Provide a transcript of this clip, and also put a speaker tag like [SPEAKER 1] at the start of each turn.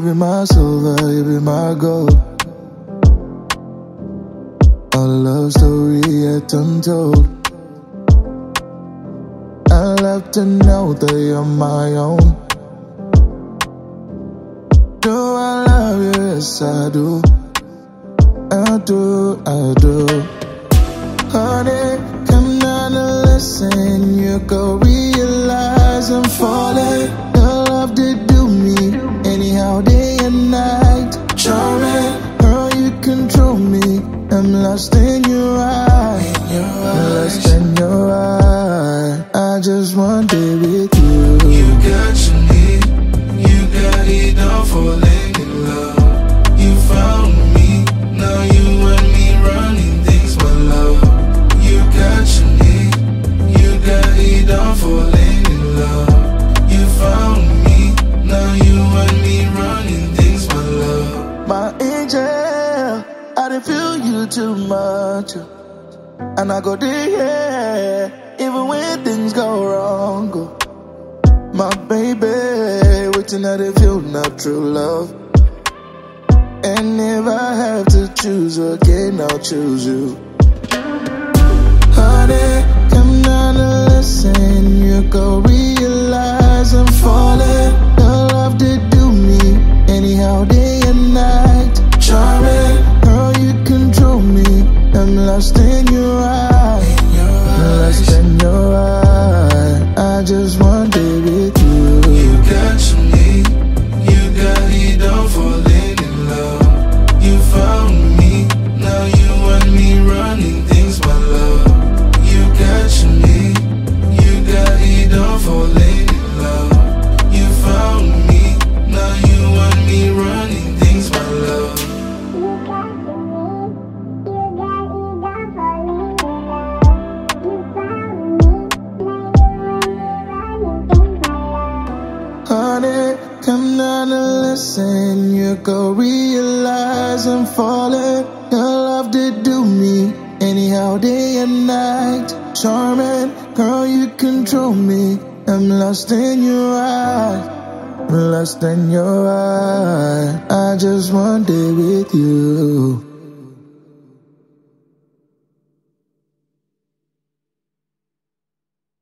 [SPEAKER 1] be my silver, you be my gold. Our love story yet untold. I love to know that you're my own. Do I love you? Yes, I do. I do, I do. Honey, come down and listen. You go realize I'm falling. Your love did do me anyhow, day and night. Charming, girl, you control me. I'm lost in your eyes. Lost in your eyes. I just want it with you.
[SPEAKER 2] You got your need, you got it all, falling in love. You found me, now you and me running things, my love. You got your need, you got it all, falling in love. You found me, now you and me running things, my love.
[SPEAKER 1] My angel, I didn't feel you too much, and I go there even when things go wrong. My baby, waiting I didn't feel not true love. And if I have to choose again, I'll choose you. Honey, come down and listen. You go realize I'm falling. Your love did do me anyhow, day and night. Charming, girl, you control me. I'm lost in your eyes. Lost in your eyes. I just want it with you.
[SPEAKER 2] You got your need, you got it all, falling in love. You found me, now you and me running things, my love. You got your need, you got it all, falling in love. You found me, now you and me running things, my love.
[SPEAKER 1] Honey, come down and listen. You go realize I'm falling. Your love did do me anyhow, day and night. Charming, girl, you control me. I'm lost in your eyes. Lost in your eyes. I just want it with you.